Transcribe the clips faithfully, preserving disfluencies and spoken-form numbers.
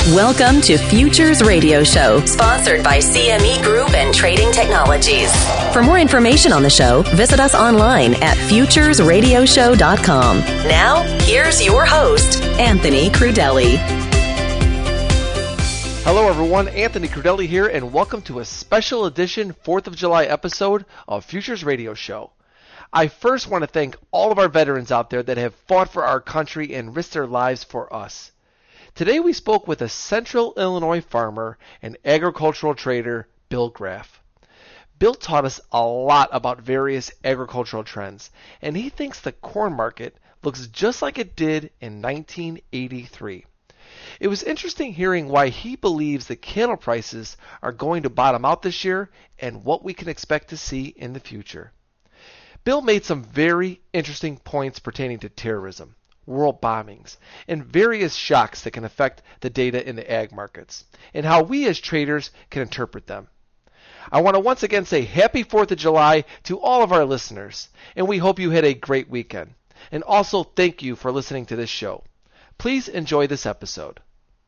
Welcome to Futures Radio Show, sponsored by C M E Group and Trading Technologies. For more information on the show, visit us online at futures radio show dot com. Now, here's your host, Anthony Crudele. Hello everyone, Anthony Crudele here, and welcome to a special edition fourth of July episode of Futures Radio Show. I first want to thank all of our veterans out there that have fought for our country and risked their lives for us. Today we spoke with a Central Illinois farmer and agricultural trader, Bill Graff. Bill taught us a lot about various agricultural trends, and he thinks the corn market looks just like it did in nineteen eighty-three. It was interesting hearing why he believes the cattle prices are going to bottom out this year and what we can expect to see in the future. Bill made some very interesting points pertaining to terrorism, world bombings, and various shocks that can affect the data in the ag markets, and how we as traders can interpret them. I want to once again say happy fourth of July to all of our listeners, and we hope you had a great weekend. And also thank you for listening to this show. Please enjoy this episode.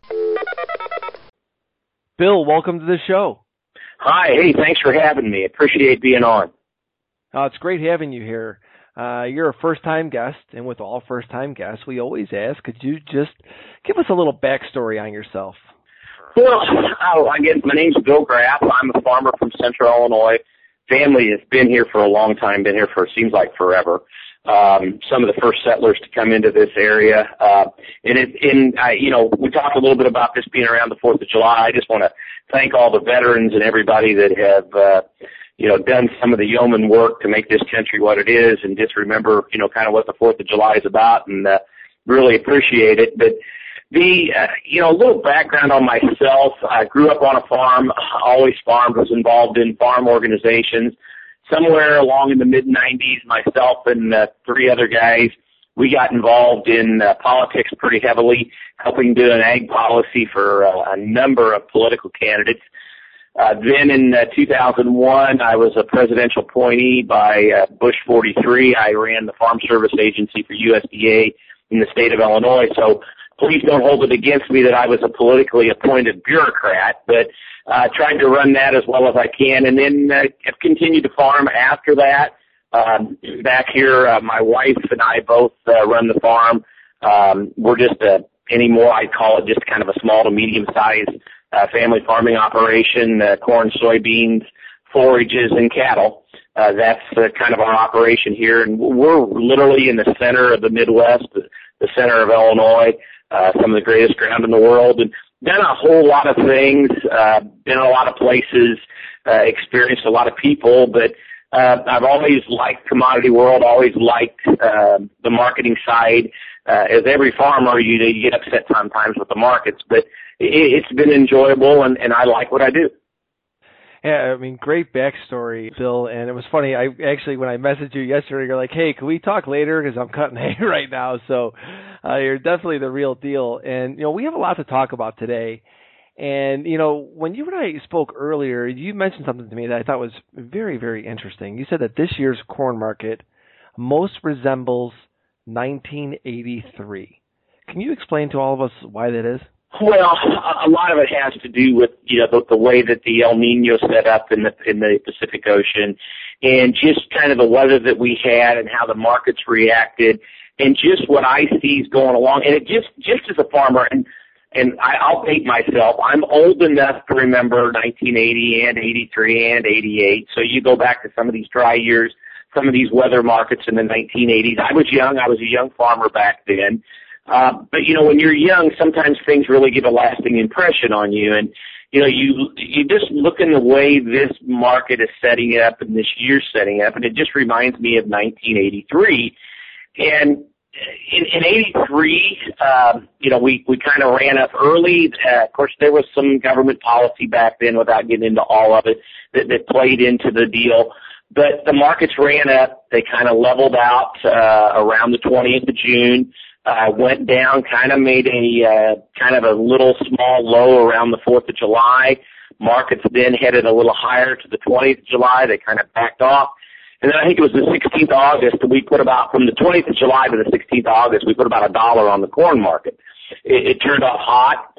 Bill, welcome to the show. Hi, hey, thanks for having me. Appreciate being on. Oh, it's great having you here. Uh, you're a first-time guest, and with all first-time guests, we always ask, could you just give us a little backstory on yourself? Well, oh, I guess my name's Bill Graff. I'm a farmer from Central Illinois. Family has been here for a long time, been here for, it seems like forever. Um, some of the first settlers to come into this area. Uh, and it, and I, you know, we talked a little bit about this being around the fourth of July. I just want to thank all the veterans and everybody that have, uh, you know, done some of the yeoman work to make this country what it is, and just remember, you know, kind of what the fourth of July is about, and uh, really appreciate it. But the, uh, you know, a little background on myself. I grew up on a farm, always farmed, was involved in farm organizations. Somewhere along in the mid nineties, myself and uh, three other guys, we got involved in uh, politics pretty heavily, helping do an ag policy for uh, a number of political candidates. Uh, then in uh, two thousand one, I was a presidential appointee by uh, Bush forty-three. I ran the Farm Service Agency for U S D A in the state of Illinois. So please don't hold it against me that I was a politically appointed bureaucrat, but I uh, tried to run that as well as I can, and then uh, have continued to farm after that. Um, back here, uh, my wife and I both uh, run the farm. Um, we're just a, anymore, I'd call it just kind of a small to medium-sized uh, family farming operation, uh, corn, soybeans, forages, and cattle. Uh, that's uh, kind of our operation here, and we're literally in the center of the Midwest, the, the center of Illinois, uh, some of the greatest ground in the world, and done a whole lot of things, uh, been in a lot of places, uh, experienced a lot of people, but uh, I've always liked commodity world, always liked uh, the marketing side. Uh, as every farmer, you, you get upset sometimes with the markets, but it, it's been enjoyable, and, and I like what I do. Yeah, I mean, great backstory, Bill. And it was funny. I actually, when I messaged you yesterday, you're like, "Hey, can we talk later? Because I'm cutting hay right now." So uh, you're definitely the real deal. And you know, we have a lot to talk about today. And you know, when you and I spoke earlier, you mentioned something to me that I thought was very, very interesting. You said that this year's corn market most resembles nineteen eighty-three. Can you explain to all of us why that is? Well, a lot of it has to do with, you know, the, the way that the El Nino set up in the in the Pacific Ocean, and just kind of the weather that we had and how the markets reacted, and just what I see is going along. And it just just as a farmer, and and I, I'll date myself. I'm old enough to remember nineteen eighty and eighty-three and eighty-eight. So you go back to some of these dry years, some of these weather markets in the nineteen eighties. I was young. I was a young farmer back then. Uh, but, you know, when you're young, sometimes things really give a lasting impression on you. And, you know, you you just look in the way this market is setting up and this year's setting up, and it just reminds me of nineteen eighty-three. And in, in eighty-three, um, you know, we, we kind of ran up early. Uh, of course, there was some government policy back then, without getting into all of it, that, that played into the deal. But the markets ran up. They kind of leveled out uh, around the twentieth of June. Uh, went down, kind of made a uh, kind of a little small low around the fourth of July. Markets then headed a little higher to the twentieth of July. They kind of backed off. And then I think it was the sixteenth of August that we put about, from the twentieth of July to the sixteenth of August, we put about a dollar on the corn market. It, it turned off hot,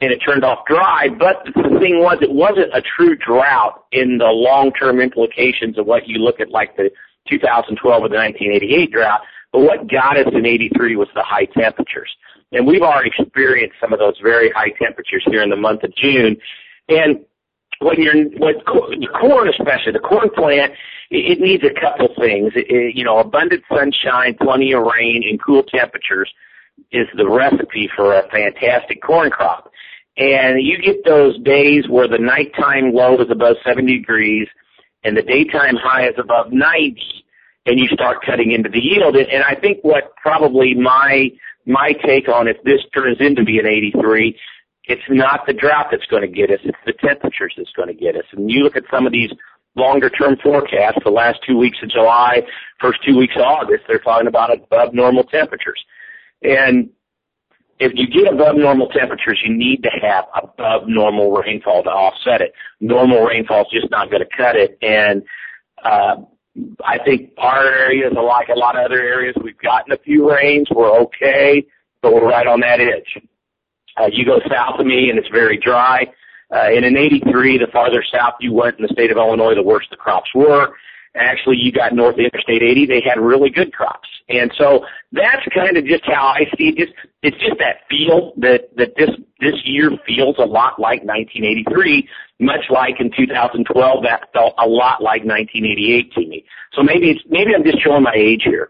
and it turned off dry. But the thing was, it wasn't a true drought in the long-term implications of what you look at, like the two thousand twelve or the nineteen eighty-eight drought. But what got us in eighty-three was the high temperatures. And we've already experienced some of those very high temperatures here in the month of June. And when you're, when corn especially, the corn plant, it, it needs a couple things. It, it, you know, abundant sunshine, plenty of rain, and cool temperatures is the recipe for a fantastic corn crop. And you get those days where the nighttime low is above seventy degrees and the daytime high is above ninety, and you start cutting into the yield. And I think what probably my my take on if this turns into be an eighty-three, it's not the drought that's going to get us, it's the temperatures that's going to get us. And you look at some of these longer-term forecasts, the last two weeks of July, first two weeks of August, they're talking about above normal temperatures. And if you get above normal temperatures, you need to have above normal rainfall to offset it. Normal rainfall is just not going to cut it. And uh, I think our area is like a lot of other areas. We've gotten a few rains. We're okay, but we're right on that edge. Uh, you go south of me, and it's very dry. Uh, and in eighty-three, the farther south you went in the state of Illinois, the worse the crops were. Actually, you got north of Interstate eighty, they had really good crops. And so that's kind of just how I see it. Just, it's just that feel that, that this, this year feels a lot like nineteen eighty-three, much like in two thousand twelve, that felt a lot like nineteen eighty-eight to me. So maybe it's, maybe I'm just showing my age here.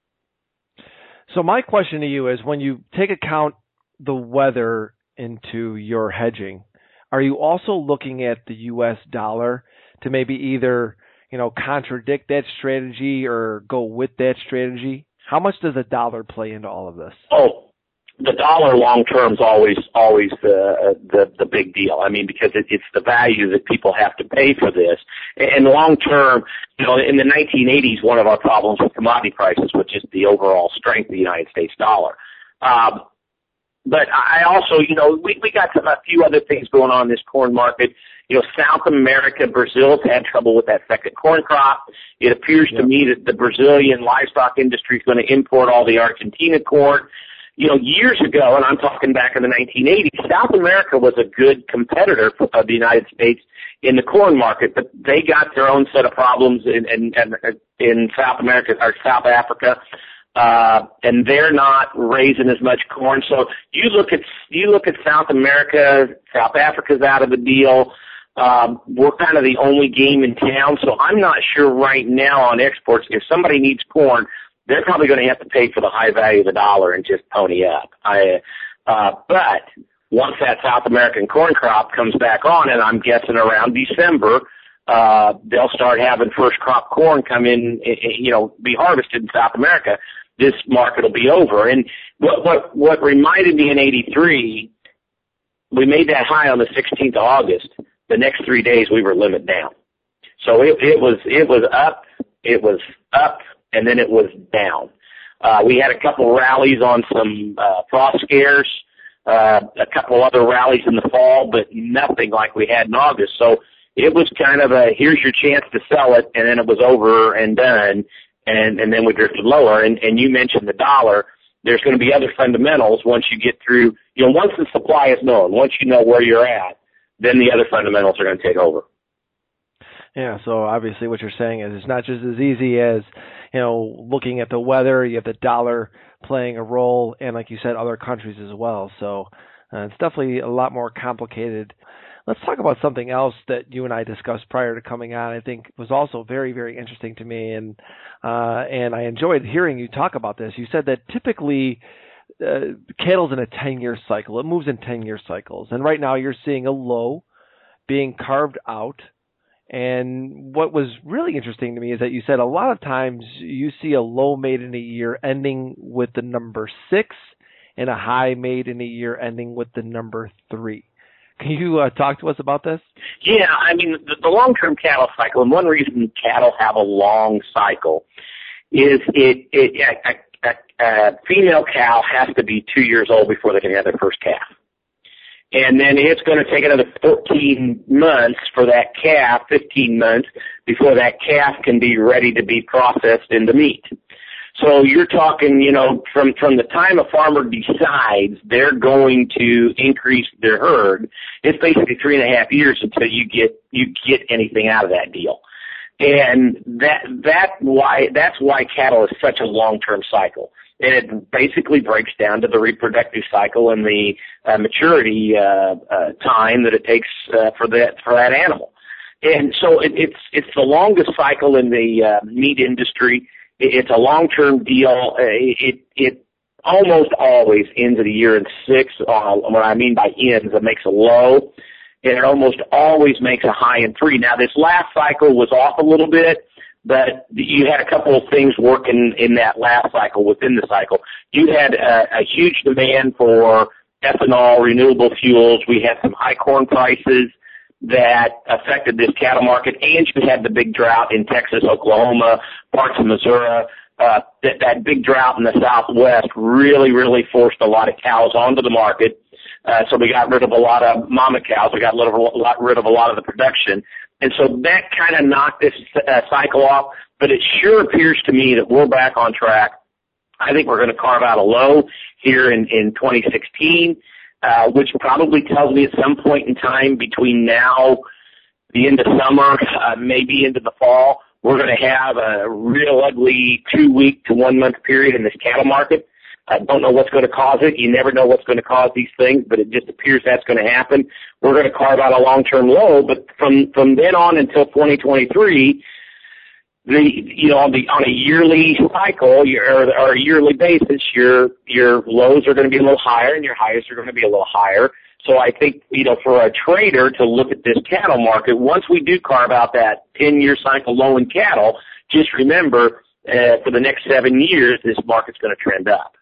So my question to you is, when you take account the weather into your hedging, are you also looking at the U S dollar to maybe either, you know, contradict that strategy or go with that strategy? How much does the dollar play into all of this? Oh, the dollar long term is always always the, the the big deal. I mean, because it, it's the value that people have to pay for this. And long term, you know, in the nineteen eighties, one of our problems with commodity prices was just the overall strength of the United States dollar. Um, but I also, you know, we we got some, a few other things going on in this corn market. You know, South America, Brazil's had trouble with that second corn crop. It appears yep. to me that the Brazilian livestock industry is going to import all the Argentina corn. You know, years ago, and I'm talking back in the nineteen eighties, South America was a good competitor of the United States in the corn market, but they got their own set of problems in, in, in South America, or South Africa. Uh, and they're not raising as much corn. So you look at, you look at South America, South Africa's out of the deal. Um, we're kind of the only game in town, so I'm not sure right now on exports. If somebody needs corn, they're probably going to have to pay for the high value of the dollar and just pony up. I, uh, but once that South American corn crop comes back on, and I'm guessing around December, uh, they'll start having first crop corn come in, you know, be harvested in South America. This market will be over. And what, what, what reminded me in eighty-three, we made that high on the sixteenth of August. The next three days we were limit down. So it, it was, it was up, it was up, and then it was down. Uh, we had a couple rallies on some, uh, frost scares, uh, a couple other rallies in the fall, but nothing like we had in August. So it was kind of a, here's your chance to sell it, and then it was over and done, and, and then we drifted lower. And, and you mentioned the dollar. There's going to be other fundamentals once you get through, you know, once the supply is known, once you know where you're at, then the other fundamentals are going to take over. Yeah, so obviously what you're saying is it's not just as easy as, you know, looking at the weather. You have the dollar playing a role, and like you said, other countries as well. So uh, it's definitely a lot more complicated. Let's talk about something else that you and I discussed prior to coming on. I think was also very, very interesting to me, and uh, and I enjoyed hearing you talk about this. You said that typically uh, cattle's in a ten-year cycle. It moves in ten-year cycles, and right now you're seeing a low being carved out. And what was really interesting to me is that you said a lot of times you see a low made in a year ending with the number six and a high made in a year ending with the number three. Can you uh, talk to us about this? Yeah, I mean, the, the long-term cattle cycle, and one reason cattle have a long cycle is it, it a, a, a female cow has to be two years old before they can have their first calf. And then it's going to take another fourteen months for that calf, fifteen months, before that calf can be ready to be processed into meat. So you're talking, you know, from, from the time a farmer decides they're going to increase their herd, it's basically three and a half years until you get, you get anything out of that deal. And that, that why, that's why cattle is such a long-term cycle. And it basically breaks down to the reproductive cycle and the uh, maturity uh, uh, time that it takes uh, for that, for that animal. And so it, it's, it's the longest cycle in the uh, meat industry. It's a long-term deal. It it almost always ends at a year and six. Uh, what I mean by ends, it makes a low, and it almost always makes a high in three. Now, this last cycle was off a little bit, but you had a couple of things working in that last cycle within the cycle. You had a, a huge demand for ethanol, renewable fuels. We had some high corn prices that affected this cattle market, and you had the big drought in Texas, Oklahoma, parts of Missouri. Uh, that, that big drought in the Southwest really, really forced a lot of cows onto the market. Uh, so we got rid of a lot of mama cows. We got rid of a lot, rid of a lot of the production. And so that kind of knocked this uh, cycle off, but it sure appears to me that we're back on track. I think we're going to carve out a low here in, in twenty sixteen. Uh, which probably tells me at some point in time between now, the end of summer, uh, maybe into the fall, we're going to have a real ugly two-week to one-month period in this cattle market. I don't know what's going to cause it. You never know what's going to cause these things, but it just appears that's going to happen. We're going to carve out a long-term low, but from, from then on until twenty twenty-three, the, you know, on the, on a yearly cycle, your, or, or a yearly basis, your, your lows are going to be a little higher and your highs are going to be a little higher. So I think, you know, for a trader to look at this cattle market, once we do carve out that ten-year cycle low in cattle, just remember, uh, for the next seven years, this market's going to trend up.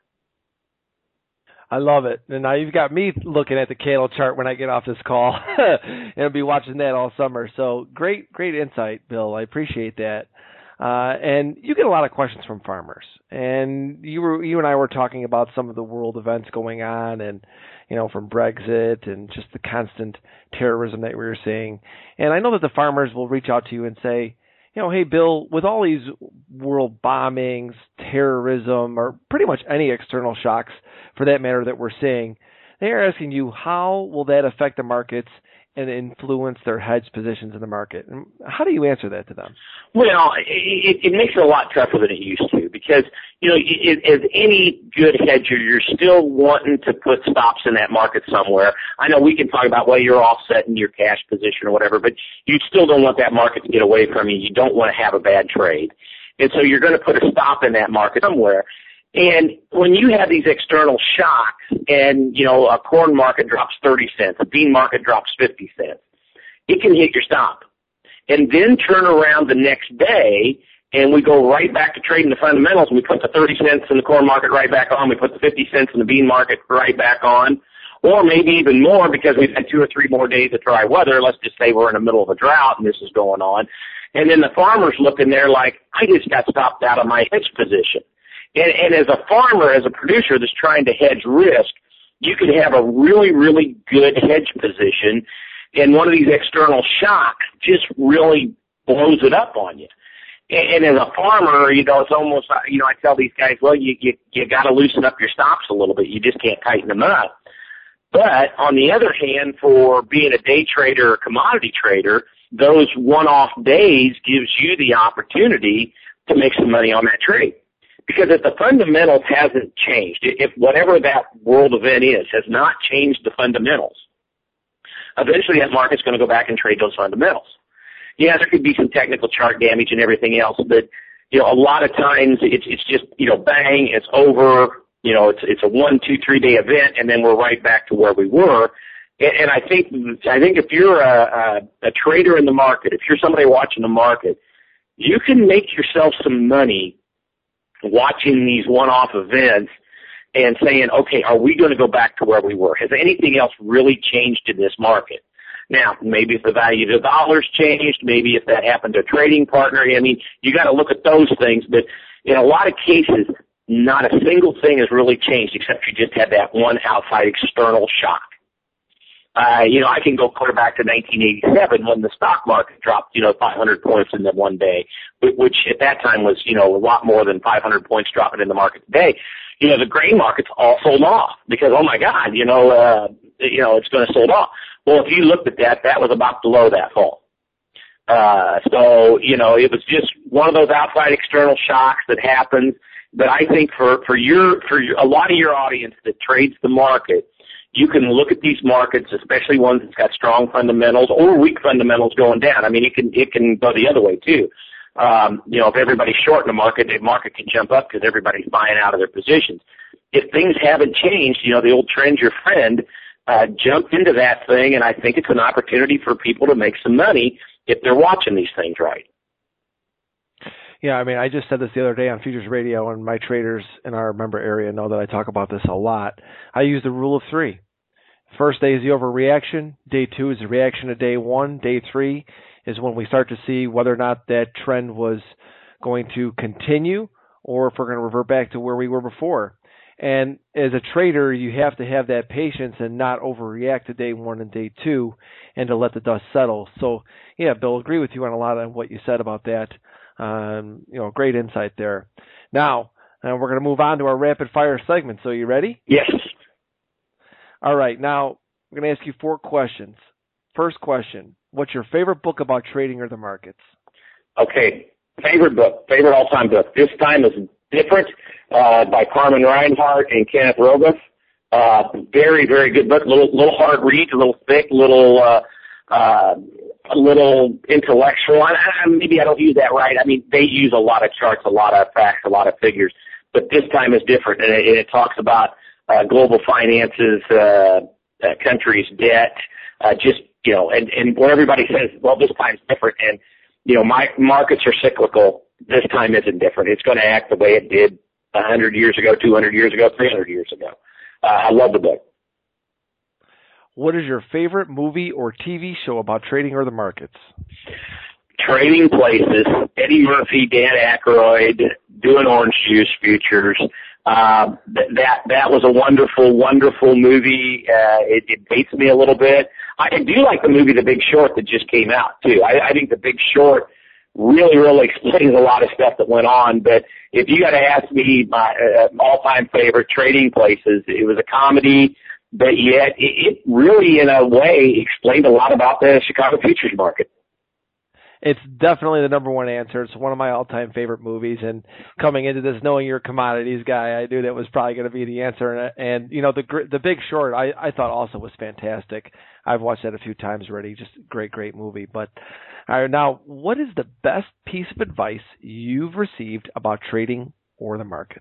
I love it. And now you've got me looking at the cattle chart when I get off this call and I'll be watching that all summer. So great, great insight, Bill. I appreciate that. Uh, and you get a lot of questions from farmers, and you were, you and I were talking about some of the world events going on, and, you know, from Brexit and just the constant terrorism that we were seeing. And I know that the farmers will reach out to you and say, you know, hey, Bill, with all these world bombings, terrorism, or pretty much any external shocks for that matter that we're seeing, they are asking you, how will that affect the markets and influence their hedge positions in the market? And how do you answer that to them? Well, it, it makes it a lot tougher than it used to because, you know, it, as any good hedger, you're still wanting to put stops in that market somewhere. I know we can talk about, well, you're offsetting your cash position or whatever, but you still don't want that market to get away from you. You don't want to have a bad trade. And so you're going to put a stop in that market somewhere. And when you have these external shocks and, you know, a corn market drops thirty cents, a bean market drops fifty cents, it can hit your stop. And then turn around the next day and we go right back to trading the fundamentals. We put the thirty cents in the corn market right back on. We put the fifty cents in the bean market right back on. Or maybe even more because we've had two or three more days of dry weather. Let's just say we're in the middle of a drought and this is going on. And then the farmer's looking there like, I just got stopped out of my hedge position. And, and as a farmer, as a producer that's trying to hedge risk, you could have a really, really good hedge position, and one of these external shocks just really blows it up on you. And, and as a farmer, you know, it's almost, you know, I tell these guys, well, you you, you got to loosen up your stops a little bit. You just can't tighten them up. But on the other hand, for being a day trader or commodity trader, those one-off days gives you the opportunity to make some money on that trade. Because if the fundamentals hasn't changed, if whatever that world event is has not changed the fundamentals, eventually that market's going to go back and trade those fundamentals. Yeah, there could be some technical chart damage and everything else, but, you know, a lot of times it's, it's just, you know, bang, it's over, you know, it's, it's a one, two, three day event, and then we're right back to where we were. And, and I think, I think if you're a, a, a trader in the market, if you're somebody watching the market, you can make yourself some money watching these one-off events and saying, okay, are we going to go back to where we were? Has anything else really changed in this market? Now, maybe if the value of the dollar's changed, maybe if that happened to a trading partner, I mean, you got to look at those things, but in a lot of cases, not a single thing has really changed except you just had that one outside external shock. Uh, you know, I can go clear back to nineteen eighty-seven when the stock market dropped, you know, five hundred points in the one day, which at that time was, you know, a lot more than five hundred points dropping in the market today. You know, the grain markets all sold off because, oh my God, you know, uh, you know, it's going to sold off. Well, if you looked at that, that was about below that fall. Uh, so, you know, it was just one of those outside external shocks that happens. But I think for, for your, for your, a lot of your audience that trades the market, you can look at these markets, especially ones that's got strong fundamentals or weak fundamentals going down. I mean, it can, it can go the other way too. Um, you know, if everybody's short in the market, the market can jump up because everybody's buying out of their positions. If things haven't changed, you know, the old trend's your friend, uh, jump into that thing, and I think it's an opportunity for people to make some money if they're watching these things right. Yeah, I mean, I just said this the other day on Futures Radio, and my traders in our member area know that I talk about this a lot. I use the rule of three. First day is the overreaction. Day two is the reaction to day one. Day three is when we start to see whether or not that trend was going to continue or if we're going to revert back to where we were before. And as a trader, you have to have that patience and not overreact to day one and day two and to let the dust settle. So, yeah, Bill, agree with you on a lot of what you said about that. Um, you know, great insight there. Now, uh, we're going to move on to our rapid fire segment. So you ready? Yes. All right. Now, I'm going to ask you four questions. First question, what's your favorite book about trading or the markets? Okay. Favorite book, favorite all-time book. This time is different, uh, by Carmen Reinhart and Kenneth Rogoff. Uh, very, very good book. Little, little hard read, a little thick, little, uh, uh, a little intellectual. I, I, maybe I don't use that right. I mean, they use a lot of charts, a lot of facts, a lot of figures, but this time is different, and it, it talks about uh, global finances, uh, uh, countries' debt, uh, just, you know, and, and where everybody says, well, this time's different, and, you know, my markets are cyclical. This time isn't different. It's going to act the way it did one hundred years ago, two hundred years ago, three hundred years ago. Uh, I love the book. What is your favorite movie or T V show about trading or the markets? Trading Places, Eddie Murphy, Dan Aykroyd, doing orange juice futures. Uh, th- that that was a wonderful, wonderful movie. Uh, it, it dates me a little bit. I do like the movie The Big Short that just came out, too. I, I think The Big Short really, really explains a lot of stuff that went on. But if you got to ask me my uh, all-time favorite, Trading Places, it was a comedy, but yet it, it really, in a way, explained a lot about the Chicago futures market. It's definitely the number one answer. It's one of my all-time favorite movies. And coming into this, knowing you're a commodities guy, I knew that was probably going to be the answer. And, and you know, the the Big Short, I, I thought also was fantastic. I've watched that a few times already. Just a great, great movie. But all right, now, what is the best piece of advice you've received about trading or the markets?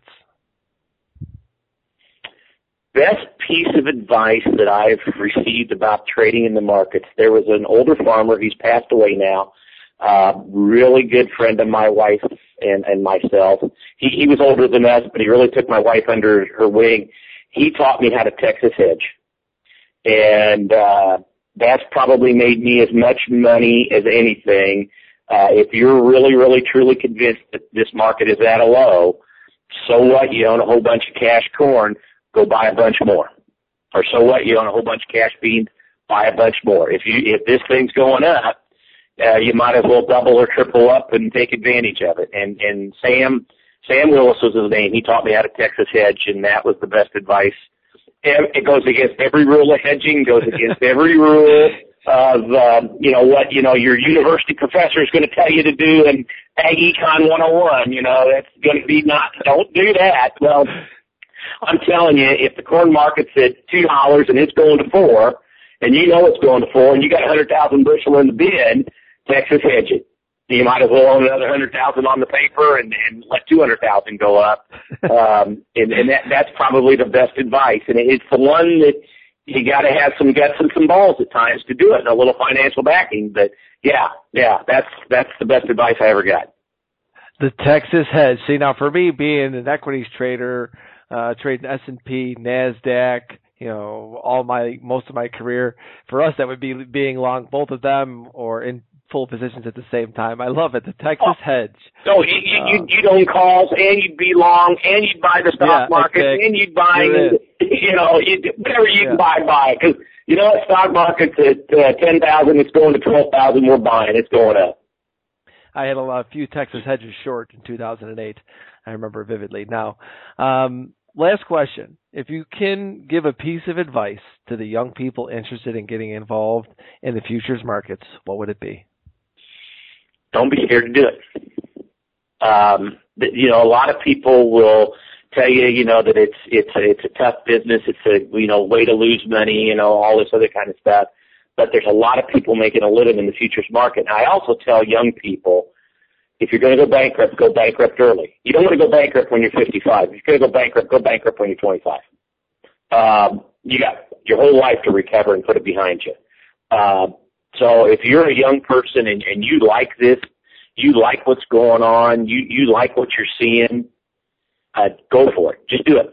Best piece of advice that I've received about trading in the markets. There was an older farmer. He's passed away now. Uh, really good friend of my wife and, and myself. He, he was older than us, but he really took my wife under her wing. He taught me how to Texas hedge. And, uh, that's probably made me as much money as anything. Uh, if you're really, really, truly convinced that this market is at a low, so what? You own a whole bunch of cash corn, go buy a bunch more. Or so what? You own a whole bunch of cash beans, buy a bunch more. If you, if this thing's going up, Uh, you might as well double or triple up and take advantage of it. And, and Sam, Sam Willis was his name. He taught me how to Texas hedge, and that was the best advice. It goes against every rule of hedging, goes against every rule of, uh, you know, what, you know, your university professor is going to tell you to do in Ag Econ one oh one. You know, that's going to be not, don't do that. Well, I'm telling you, if the corn market's at two dollars and it's going to four, and you know it's going to four, and you got one hundred thousand bushel in the bin, Texas hedge it. You might as well own another one hundred thousand on the paper and, and let two hundred thousand go up. Um, and and that, that's probably the best advice. And it's the one that you got to have some guts and some balls at times to do it, and a little financial backing. But yeah, yeah, that's that's the best advice I ever got. The Texas hedge. See, now for me, being an equities trader, uh, trading S and P, NASDAQ, you know, all my most of my career, for us that would be being long both of them or in full positions at the same time. I love it. The Texas oh. hedge. So you, you, uh, you'd own calls, and you'd be long, and you'd buy the stock yeah, market, exactly. and you'd buy, you know, you'd, whatever you yeah. can buy, buy. Because you know what, stock market's at uh, ten thousand, it's going to twelve thousand, we're buying, it's going up. I had a, lot, a few Texas hedges short in two thousand eight. I remember vividly. Now, um, last question. If you can give a piece of advice to the young people interested in getting involved in the futures markets, what would it be? Don't be scared to do it. Um, you know, a lot of people will tell you, you know, that it's it's a, it's a tough business. It's a, you know, way to lose money, you know, all this other kind of stuff. But there's a lot of people making a living in the futures market. And I also tell young people, if you're going to go bankrupt, go bankrupt early. You don't want to go bankrupt when you're fifty-five. If you're going to go bankrupt, go bankrupt when you're twenty-five. Um, you got your whole life to recover and put it behind you. Uh, so if you're a young person and, and you like this, you like what's going on, you, you like what you're seeing, uh, go for it. Just do it.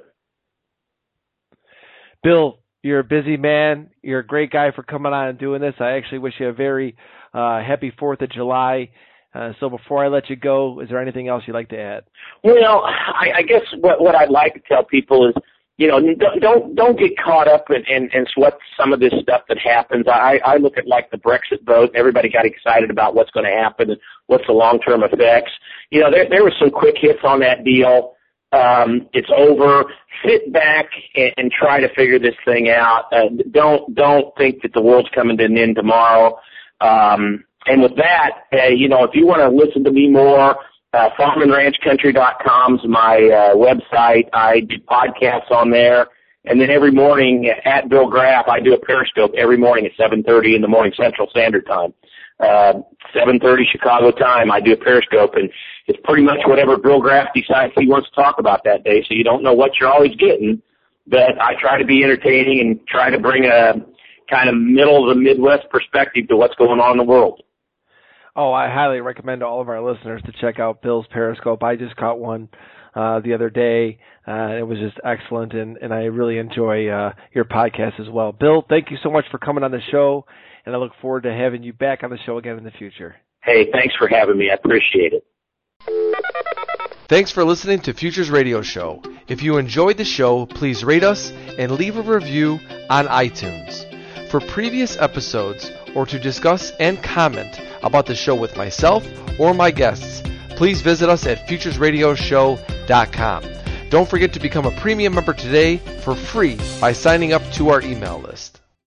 Bill, you're a busy man. You're a great guy for coming on and doing this. I actually wish you a very uh, happy fourth of July. Uh, so before I let you go, is there anything else you'd like to add? Well, I, I guess what, what I'd like to tell people is, you know, don't don't, don't get caught up in, in, in what some of this stuff that happens. I, I look at like the Brexit vote. Everybody got excited about what's going to happen and what's the long-term effects. You know, there there were some quick hits on that deal. Um, it's over. Sit back and, and try to figure this thing out. Uh, don't don't think that the world's coming to an end tomorrow. Um, and with that, uh, you know, if you want to listen to me more, uh, farm and ranch country dot com is my uh, website. I do podcasts on there. And then every morning at Bill Graff, I do a Periscope every morning at seven thirty in the morning Central Standard Time. Uh, seven thirty Chicago time, I do a Periscope, and it's pretty much whatever Bill Graff decides he wants to talk about that day, so you don't know what you're always getting. But I try to be entertaining and try to bring a kind of middle of the Midwest perspective to what's going on in the world. Oh, I highly recommend to all of our listeners to check out Bill's Periscope. I just caught one uh, the other day. Uh, it was just excellent, and, and I really enjoy uh, your podcast as well. Bill, thank you so much for coming on the show, and I look forward to having you back on the show again in the future. Hey, thanks for having me. I appreciate it. Thanks for listening to Futures Radio Show. If you enjoyed the show, please rate us and leave a review on iTunes. For previous episodes or to discuss and comment about the show with myself or my guests, please visit us at futures radio show dot com. Don't forget to become a premium member today for free by signing up to our email list.